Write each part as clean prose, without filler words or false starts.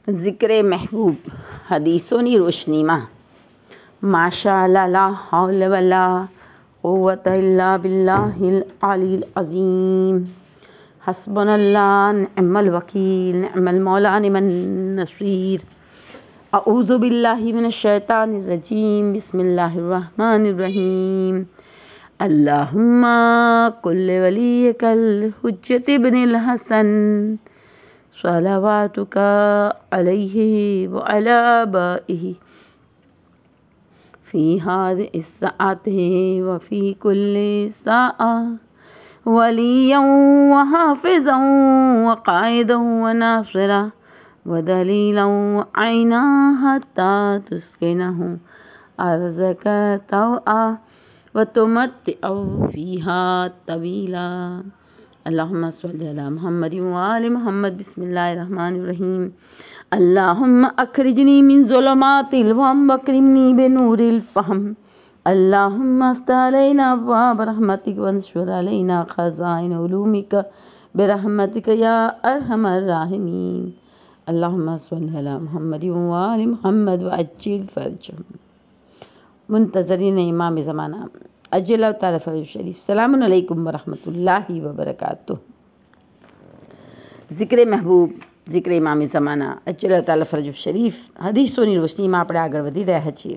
ज़िक्र महबूब हदीसोनी रोशनीमा माशाअल्लाह ला हौल वला कुव्वता इल्ला बिल्लाहिल अलील अज़ीम हस्बुनल्लाह निअमल वकील निअमल मौला निअमन नसीर अऊज़ु बिल्लाहि मिनश शैतानिर रजीम बिस्मिल्लाहिर रहमानिर रहीम अल्लाहुम्मा कुल्लि वलियकल हुज्जत इब्निल हसन सलावातुका अलैहि व अला आबाइहि फ़ी हाज़िहि स्साअति व फ़ी कुल्लि साअ वलिय्यन व हाफ़िज़न व क़ाइदन व नासिरन व दलीलन व ऐना हत्ता तुस्किनहु अर्ज़क तौआ व तुमत्तिअहु फ़ीहा तवीला। अल्लाहुम्मा सल्लि अला मुहम्मद व आलि मुहम्मद। बिस्मिल्लाहिर रहमानिर रहीम। अल्लाहुम्मा अखरिजनी मिन ज़ुलुमातिल वहम वअक्रिमनी बिनूरिल फ़हम। अल्लाहुम्मा अफ़्तह अलैना अब्वाब रहमतिक वंशुर अलैना ख़ज़ाइन उलूमिक बिरहमतिक या अरहमर राहिमीन। अल्लाहुम्मा सल्लि अला मुहम्मद व आलि मुहम्मद व अज्जिल फ़रजहुम। मुंतज़रीन इमाम ज़माना अज्जल ताला फ़रज शरीफ सलामुन अलैकुम व रहमतुल्लाहि व बरकातुहू। ज़िक्र महबूब ज़िक्र इमाम ज़माना अज्जल ताला फ़रज शरीफ हदीसोनी रोशनीમાં આપણે આગળ વધી રહ્યા છીએ।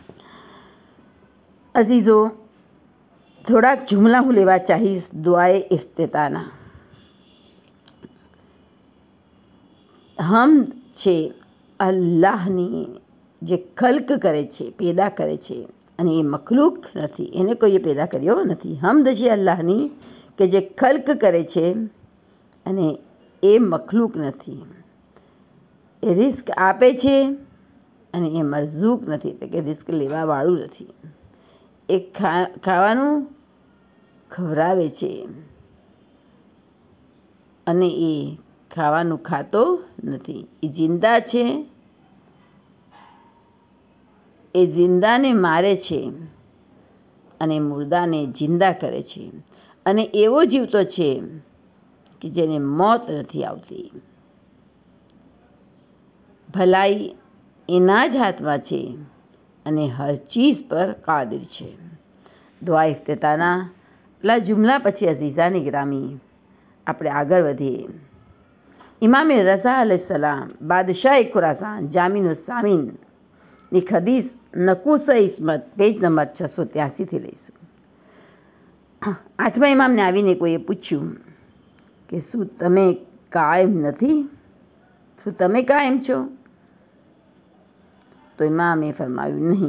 अजीज़ो, થોડાક જુમલા હું લેવા ચાહીશ દુઆએ ઇફ્તિતાના। હમ છે અલ્લાહની જે ખલ્ક કરે છે, પેદા કરે છે, અને એ મખલૂક નથી, એને કોઈએ પેદા કર્યો નથી। હમદ છે અલ્લાહની કે જે ખલ્ક કરે છે અને એ મખલૂક નથી। એ રિસ્ક આપે છે અને એ મરઝૂક નથી, એટલે કે રિસ્ક લેવાવાળું નથી। એ ખાવાનું ખવડાવે છે અને એ ખાવાનું ખાતો નથી। એ જિંદા છે, એ જિંદાને મારે છે અને મુર્દાને જિંદા કરે છે, અને એવો જીવતો છે કે જેને મોત નથી આવતી। ભલાઈ એના જ હાથમાં છે અને હર ચીજ પર કાદિર છે। દુઆ ઇફ્તિતાના લા જુમલા પછી અઝીઝાની ગ્રામી આપણે આગળ વધીએ। ઇમામે રઝા અલૈહિસ્સલામ બાદશાહ ખુરાસાન જામીનુસ સામીનની હદીસ નકૂસ ઇસ્મત પેજ નંબર 683 લઈશું। આઠમા ઇમામને આવીને કોઈએ પૂછ્યું કે શું તમે કાયમ નથી? શું તમે કાયમ છો? તો ઇમામે ફરમાવ્યું, નહીં।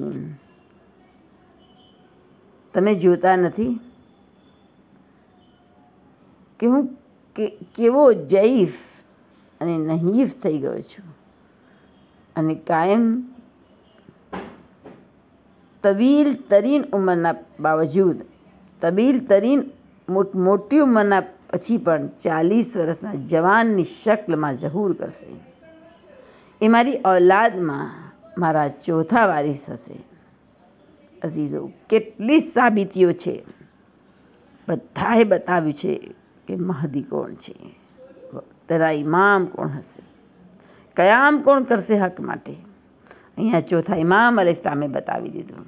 તમે જોતા નથી કે હું કેવો જઈફ અને નહીફ થઈ ગયો છું, અને કાયમ તવીલ તરીન ઉંમરના બાવજૂદ, તવીલ તરીન મોટી ઉંમરના પછી પણ 40 વર્ષના જવાનની શક્લમાં ઝહૂર કરશે। એ મારી ઔલાદમાં મારા ચોથા વારિસ હશે। અઝીઝો, કેટલી સાબિતીઓ છે! બધાએ બતાવ્યું છે કે મહદી કોણ છે, તેના ઇમામ કોણ હશે, કયામ કોણ કરશે હક માટે। અહીંયા ચોથા ઇમામ અલૈહિસ્સલામે બતાવી દીધું।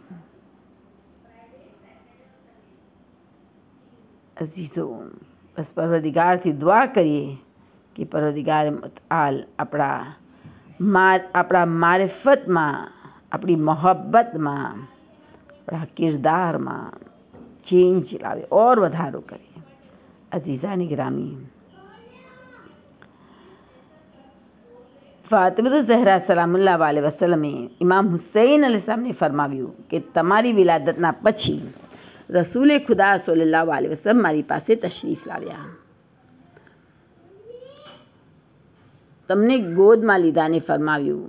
અઝીઝો, બસ પરવરદિગારથી દુઆ કરીએ કે પરવરદિગાર મુતઆલ આપણા મારિફતમાં, આપણી મોહબ્બતમાં, આપણા કિરદારમાં ચેન્જ લાવે और વધારો કરે। અઝીઝાની ગ્રામી, ફાતિમા ઝહરા સલામુલ્લાહ અલૈહા વસલ્લમે ઇમામ હુસૈન અલૈહિસ્સલામને ફરમાવ્યું કે તમારી વિલાદતના પછી રસૂલે ખુદા સલ્લલ્લાહુ અલૈહિ વસલ્લમ મારી પાસે તશરીફ લાવ્યા, તમને ગોદમાં લીધાને ફરમાવ્યું,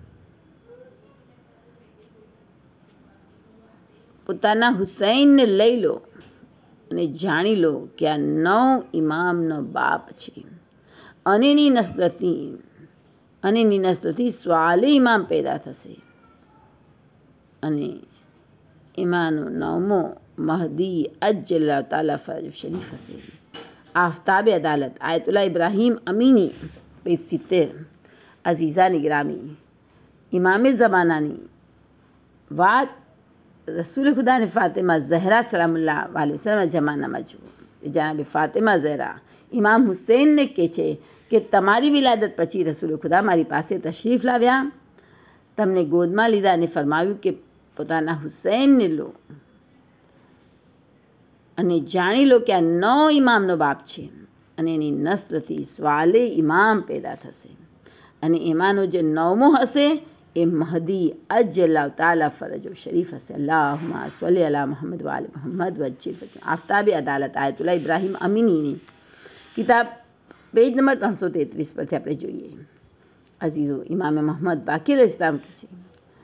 પોતાના હુસૈનને લઈ લો અને જાણી લો કે આ 9 ઇમામનો બાપ છે, અને એની નસ્લથી સ્વાલે ઇમામ પેદા થશે, અને એમાંનો 9મો મહદી અજ્જલ તાલા ફરજ શરીફ હશે। Aftab Adalat Ayatollah Ibrahim Amini page 70। અઝીઝાની ગ્રામી ઇમામે ઝમાનાની વાત રસૂલ ખુદાની ફાતિમા ઝહરા સલામુલ્લાહ અલૈહિના જમાનામાં જુઓ. જનાબ ફાતિમા ઝહરા ઇમામ હુસૈનને કહે છે કે તમારી વિલાદત પછી રસૂલ ખુદા મારી પાસે તશરીફ લાવ્યા, તમને ગોદમાં લીધા અને ફરમાવ્યું કે પોતાના હુસૈનને લો અને જાણી લો કે આ 9 ઇમામનો બાપ છે અને એની નસ્લથી સ્વાલે ઇમામ પેદા થશે અને એમાંનો જે 9મો હશે એ મહદી અજલ્લાહ તાલા ફરજો શરીફ હશે. અલ્લાહુમ્મા સલ્લી અલા મુહમ્મદ વ આલે મુહમ્મદ વજ્જિલ આફતાબ અદાલત આયતુલ્લાહ ઇબ્રાહીમ અમીનીની કિતાબ પેજ નંબર 333 પરથી આપણે જોઈએ. અઝીઝો, ઇમામે મોહમ્મદ બાકીર ઇસ્લામ કહે છે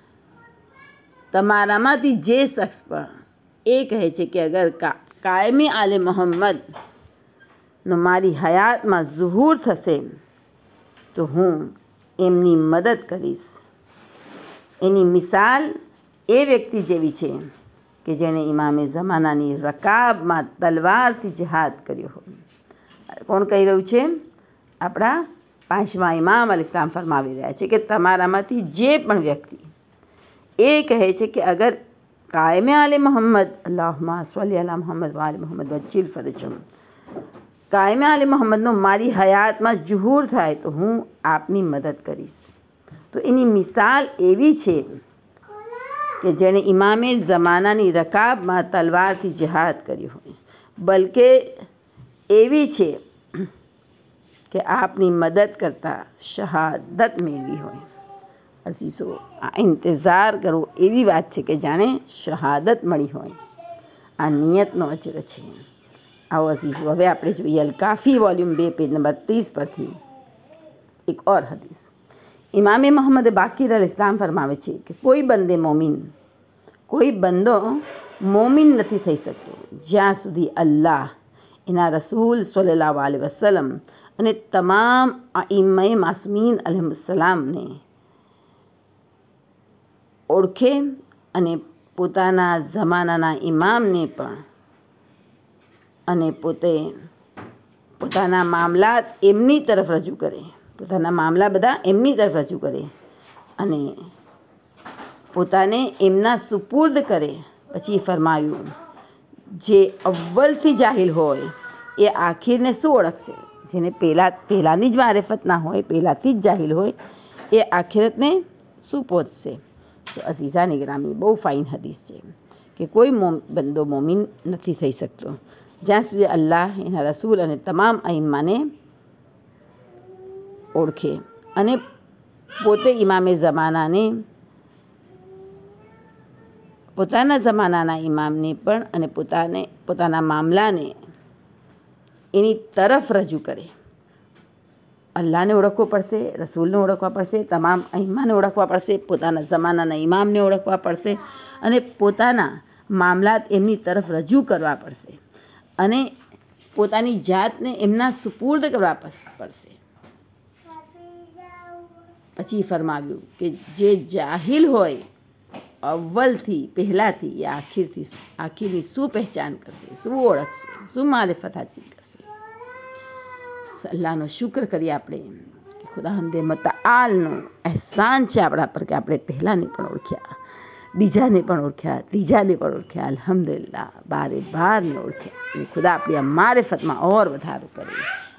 તમારામાંથી જે શખ્સ પણ એ કહે છે કે અગર કાયમી આલે મોહમ્મદનો મારી હયાતમાં ઝુહૂર થશે તો હું એમની મદદ કરીશ. એની મિસાલ એ વ્યક્તિ જેવી છે કે જેણે ઇમામે ઝમાનાની રકાબમાં તલવારથી જિહાદ કર્યો હોય. કોણ કહી રહ્યું છે? આપણા 5મા ઇમામ અલ ઇસ્લામ ફરમાવી રહ્યા છે કે તમારામાંથી જે પણ વ્યક્તિ એ કહે છે કે અગર કાયમે આલે મોહમ્મદ અલ્લાહુમ્મા સલ્લી અલા મુહમ્મદ વ આલે મુહમ્મદ વજ્જિલ ફરજહુમ કાયમે આલે મોહમ્મદનો મારી હયાતમાં ઝુહૂર થાય તો હું આપની મદદ કરીશ. તો એની મિસાલ એવી છે કે જેણે ઇમામે ઝમાનાની રકાબમાં તલવારથી જિહાદ કર્યું હોય, બલકે એવી છે કે આપની મદદ કરતા શહાદત મેળવી હોય. અઝીઝો, આ ઇંતજાર કરો એવી વાત છે કે જાણે શહાદત મળી હોય. આ નિયતનો અજર છે. આવો અઝીઝો, હવે આપણે જોઈએ અલ કાફી વોલ્યુમ 2 પેજ નંબર 30 પરથી એક ઓર હદીસ. ઇમામે મોહમ્મદ બાકીર અલ ઇસ્લામ ફરમાવે છે કે કોઈ બંદો મોમિન નથી થઈ શકતો જ્યાં સુધી અલ્લાહ, એના રસૂલ સલ્લલ્લાહુ અલૈહિ વસલ્લમ અને તમામ આઇમ્માએ માસૂમીન અલૈહિસ્સલામને ઓળખે અને પોતાના જમાનાના ઇમામને પણ અને પોતાના મામલાત એમની તરફ રજૂ કરે, પોતાના મામલા બધા એમની તરફ રજૂ કરે અને પોતાને એમના સુપુર્દ કરે. પછી ફરમાયું જે અવ્વલથી જાહિલ હોય એ આખીરને શું ઓળખશે? જેને પહેલાંની જ મારિફત ના હોય, પહેલાંથી જ જાહિલ હોય, એ આખિરતને શું પહોંચશે? તો અઝીઝાની ગ્રામી બહુ ફાઇન હદીસ છે કે કોઈ બંદો મોમિન નથી થઈ શકતો જ્યાં સુધી અલ્લાહ, એના રસૂલ અને તમામ અઈમ્માને ઓળખે અને પોતે ઇમામે ઝમાનાને, પોતાના જમાનાના ઇમામને પણ અને પોતાના મામલાને એની તરફ રજૂ કરે. અલ્લાહને ઓળખવો પડશે, રસૂલને ઓળખવા પડશે, તમામ અઈમ્માને ઓળખવા પડશે, પોતાના જમાનાના ઇમામને ઓળખવા પડશે અને પોતાના મામલાત એમની તરફ રજૂ કરવા પડશે અને પોતાની જાતને એમના સુપુર્દ કરવા પડશે. પછી ફરમાવ્યું કે જે જાહિલ હોય અવ્વલથી, પહેલાથી, એ આખીરની શું પહેચાન કરશે, શું ઓળખશે, શું મારિફત હાસિલ કરશે? અલ્લાહનો શુક્ર કરીએ આપણે કે ખુદાવંદે મતઆલનો અહેસાન છે આપણા પર કે આપણે પહેલાંને પણ ઓળખ્યા, બીજાને પણ ઓળખ્યા, ત્રીજાને પણ ઓળખ્યા. અલ્હમ્દુલિલ્લાહ, બારે બારને ઓળખ્યા અને ખુદા આપણી આ મારિફતમાં ઓર વધારો કરે.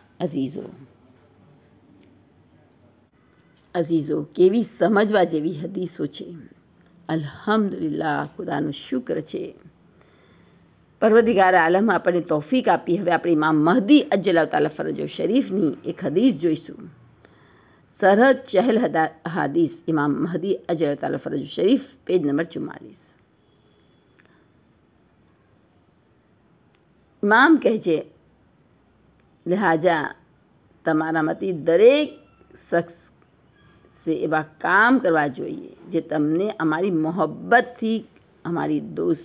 અઝીઝો, કેવી સમજવા જેવી હદીસો છે. અલ્હમ્દુલિલ્લાહ, ખુદાનું શુક્ર છે. પરવરદિગાર આલમ આપણને તૌફીક આપી. હવે આપણે ઇમામ મહદી અજ્જલાહુ તાલા ફરજો શરીફની એક હદીસ જોઈશું. સરહદ ચહલ હાદીસ ઇમામ મહદી અજ્જલાહુ તાલા ફરજો શરીફ, પેજ નંબર 44. ઇમામ કહે છે, લિહાજા તમારામાંથી દરેક શખ્સે એવા કામ કરવા જોઈએ જે તમને અમારી મોહબ્બતથી, અમારી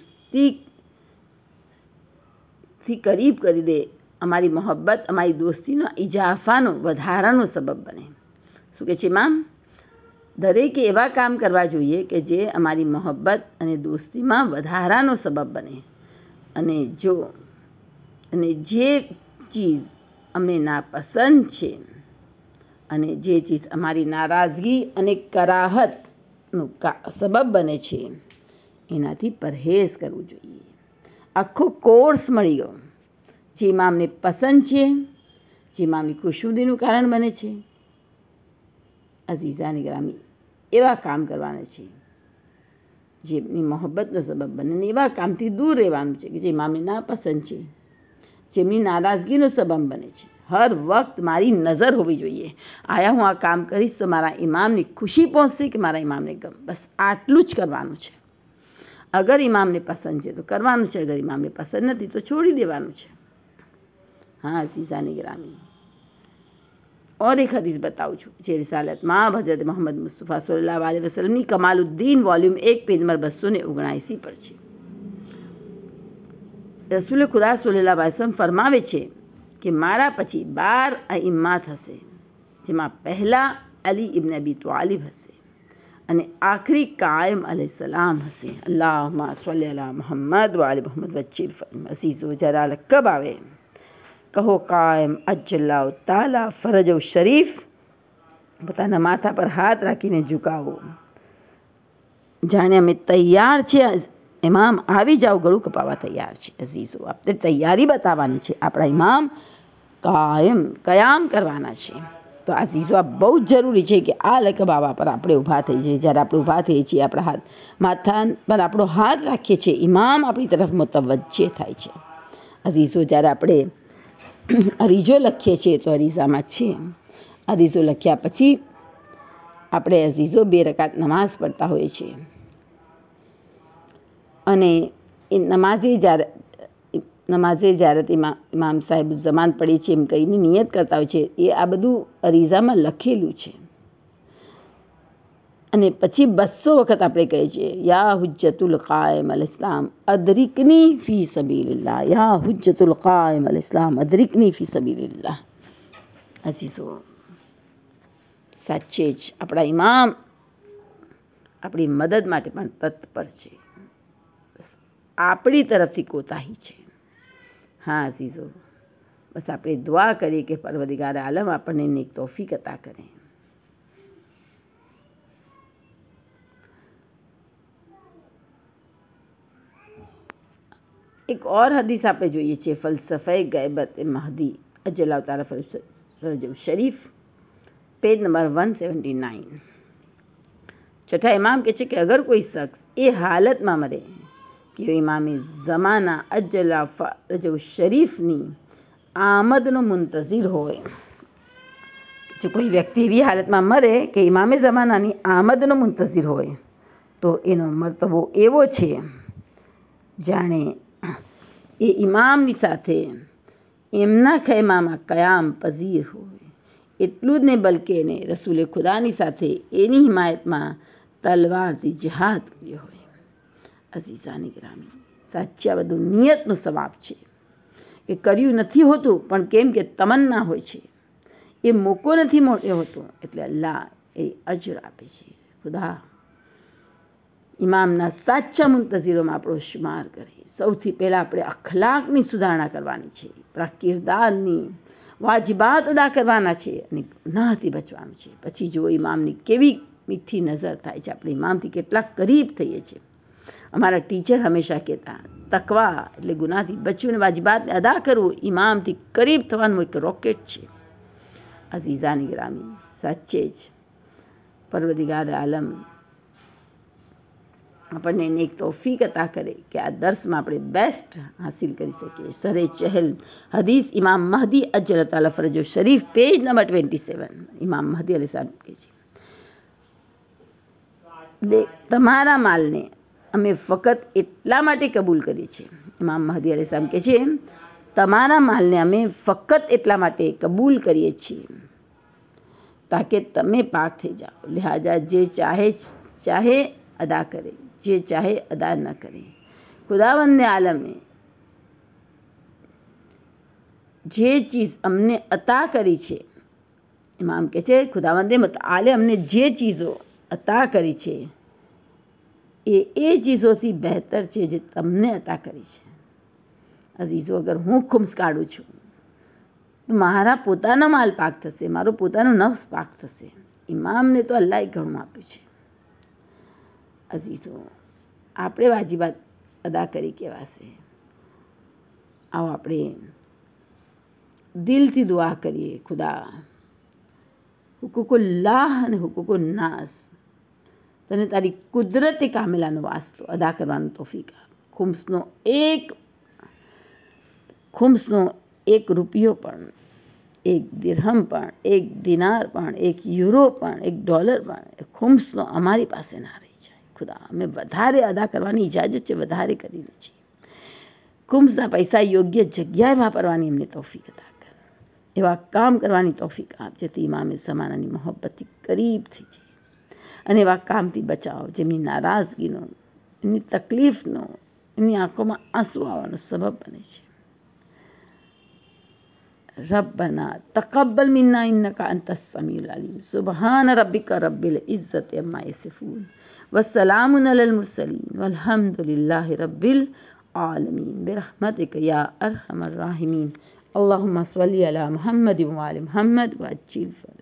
દોસ્તીથી કરીબ કરી દે, અમારી મોહબ્બત, અમારી દોસ્તીનો ઇજાફાનો, વધારાનો સબબ બને. શું કહે છે ઇમામ? દરેકે એવા કામ કરવા જોઈએ કે જે અમારી મોહબ્બત અને દોસ્તીમાં વધારાનો સબબ બને અને જે ચીજ અમને નાપસંદ છે અને જે ચીજ અમારી નારાજગી અને કરાહતનું સબબ બને છે એનાથી પરહેજ કરવું જોઈએ. આખો કોર્સ મળી ગયો. જે ઇમામને પસંદ છે, જે ઇમામની ખુશનુદીનું કારણ બને છે. અઝીઝાની ગ્રામી, એવા કામ કરવાના છે જેમની મોહબ્બતનો સબબ બને ને એવા કામથી દૂર રહેવાનું છે કે જે ઇમામને નાપસંદ છે, જેમની નારાજગીનો સબબ બને છે. હર વખત મારી નજર હોવી જોઈએ, આયા હું આ કામ કરીશ તો મારા ઇમામની ખુશી પહોંચશે કે મારા ઇમામને ગમ. બસ આટલું જ કરવાનું છે. અગર ઇમામને પસંદ છે તો કરવાનું છે, અગર ઇમામને પસંદ નથી તો છોડી દેવાનું છે. हाँ अज़ीज़ानी गिरामी, और एक हदीस बताऊँ छूँ જે રિસાલતમાં હઝરત મોહમ્મદ મુસ્તફા સલ્લલ્લાહુ અલૈહિ વસલ્લમની કમાલુદ્દીન વોલ્યુમ 1 પેજ નંબર 279 પર છે. રસૂલ ખુદા સલ્લલ્લાહુ અલૈહિ વસલ્લમ ફરમાવે છે કે મારા પછી 12 અઈમ્મા થશે, જેમાં પહેલા અલી ઇબ્ન અબી તાલિબ હશે અને આખરી કાયમ અલૈહિસ્સલામ હશે. અલ્લાહુમ્મા સલ્લી અલા મુહમ્મદ વ આલી મુહમ્મદ વચ્ચે અઝીઝો જરા લકબ આવે કહો કાયમ અજલ્લાહુ તાલા ફરજો શરીફ, પોતાના માથા પર હાથ રાખીને ઝુકાવો, જાણે અમે તૈયાર છે, ઇમામ આવી જાઓ, ગળું કપાવા તૈયાર છે. અઝીઝો, આપણે તૈયારી બતાવવાની છે. આપણા ઇમામ કયામ કરવાના છે. તો અઝીઝો, આ બહુ જ જરૂરી છે કે આ લકબાવા પર આપણે ઊભા થઈ જઈએ. જ્યારે આપણે ઊભા થઈએ છીએ, આપણા માથા પર આપણો હાથ રાખીએ છીએ, ઇમામ આપણી તરફ મુતવજ્જે થાય છે. અઝીઝો, જ્યારે આપણે અરીજો લખીએ છીએ તો અરીઝામાં છે, અરીઝો લખ્યા પછી આપણે અઝીઝો 2 રકાત નમાઝ પડતા હોઈએ છીએ અને એ નમાઝે જ્યારે ઇમામ સાહેબ જમાન પડી છે એમ કહીને નિયત કરતા હોય છે. એ આ બધું અરીઝામાં લખેલું છે. અને પછી 200 વખત આપણે કહીએ છીએ યા હુજ્જતુલ કાયમ અલ ઇસ્લામ અદરિકની ફી સબીલિલ્લાહ, યા હુજ્જતુલ કાયમ અલ ઇસ્લામ અદરિકની ફી સબીલિલ્લાહ. અઝીઝો, સાચે જ આપણા ઇમામ આપણી મદદ માટે પણ તત્પર છે. આપણી તરફથી કોતાહી છે. હા અઝીઝો, બસ આપણે દુઆ કરીએ કે પરવરદિગાર આલમ આપણને નેક તૌફીક અતા કરે. एक और हदीस આપણે જોઈએ છીએ ફલસફે ગैबत महदी अजल्लाहु ताला फरज शरीफ पेज नंबर 179. छठा इमाम કહે છે કે અગર કોઈ શખ્સ એ હાલતમાં મરે કે ઇમામે ઝમાના અજલ્લાહુ ફરજ શરીફની આમદનો મુંતઝિર હોય, જો કોઈ વ્યક્તિ એવી હાલતમાં મરે કે ઇમામે ઝમાનાની આમદનો મુંતઝિર હોય તો એનો મરતબો એવો છે જાણે એ ઇમામની સાથે એમના ખૈમામાં કયામ પઝીર હોય. એટલું જ નહીં, બલકે એને રસૂલે ખુદાની સાથે એની હિમાયતમાં તલવારથી જિહાદ કર્યો હોય. અઝીઝાની ગ્રામી, સાચે આ બધું નિયતનો સવાબ છે. એ કર્યું નથી હોતું પણ કેમ કે તમન્ના હોય છે, એ મોકો નથી મળ્યો હોતો એટલે અલ્લાહ એ અજર આપે છે. ખુદા ઇમામના સાચા મુંતઝિરોમાં આપણો શુમાર કરે. સૌથી પહેલાં આપણે અખલાકની સુધારણા કરવાની છે, આપણા કિરદારની વાજિબાત અદા કરવાના છે અને ગુનાહથી બચવાનું છે. પછી જો ઇમામની કેવી મીઠી નજર થાય છે, આપણે ઇમામથી કેટલા કરીબ થઈએ છીએ. અમારા ટીચર હંમેશા કહેતા, તકવા એટલે ગુનાહથી બચવું અને વાજિબાતને અદા કરવું ઇમામથી કરીબ થવાનું એક રોકેટ છે. અઝીઝાની ગ્રામી, સાચે જ પરવરદિગાર આલમ આપણને નેક તૌફીક અતા કરે કે આ દર્સમાં આપણે બેસ્ટ હાસિલ કરી શકીએ. સરે ચહેલ હદીસ ઇમામ મહદી અજલ્લાહુ તાલા ફરજો શરીફ પેજ નંબર 27. ઇમામ મહદી અલૈહિસ્સલામ કહે છે, તમારા માલને અમે ફક્ત એટલા માટે કબૂલ કરીએ છીએ. ઇમામ મહદી અલૈહિસ્સલામ કહે છે, તમારા માલને અમે ફક્ત એટલા માટે કબૂલ કરીએ છીએ તાકે તમે પાક થઈ જાઓ. લિહાજા જે ચાહે અદા કરે, જે ચાહે અદા ન કરે. ખુદાવંદ આલમે જે ચીજ અમને અતા કરી છે, ઇમામ કહે છે ખુદાવંદે મતઆલે અમને જે ચીજો અતા કરી છે એ ચીજોથી બહેતર છે જે તમને અતા કરી છે. અઝીઝો, અગર હું ખુમ્સ કાઢું છું તો મારા પોતાનો માલ પાક થશે, મારો પોતાનો નફ્સ પાક થશે. ઇમામને તો અલ્લાહે ઘણું આપ્યું છે. હજી તો આપણે વાજીબાત અદા કરી કહેવાશે. આવો આપણે દિલથી દુઆ કરીએ, ખુદા હુકુકુલ્લાહ અને હુકુકુન્નાસ, તને તારી કુદરતી કામેલાનો વાસ્તો અદા કરવાનો તોફીક આપ. ખુમ્સનો એક રૂપિયો પણ, એક દિરહમ પણ, એક દિનાર પણ, એક યુરો પણ, એક ડોલર પણ ખુમ્સનો અમારી પાસે ના રહી જાય. ખુદા અમે વધારે અદા કરવાની ઇજાજત છે, વધારે કરીને છે. ખુમ્સના પૈસા યોગ્ય જગ્યાએ વાપરવાની એમને તોફીક અદા કર. એવા કામ કરવાની તોફીક આપ જેથી ઇમામે ઝમાનાની મોહબ્બતથી કરીબ થઈ જાય, અને એવા કામથી બચાવો જેમની નારાજગીનો, એમની તકલીફનો, એમની આંખોમાં આંસુ આવવાનો સબબ બને છે. रब्बना तक़ब्बल मिन्ना इन्नका अंतस समीउल अलीम. सुब्हान रब्बिका रब्बिल इज़्ज़ति अम्मा यसिफून व सलामुन अलल मुरसलीन वल्हम्दुलिल्लाहि रब्बिल आलमीन बिरहमतिका या अरहमर राहिमीन. अल्लाहुम्मा सल्लि अला मुहम्मद व आलि मुहम्मद व अज्जिल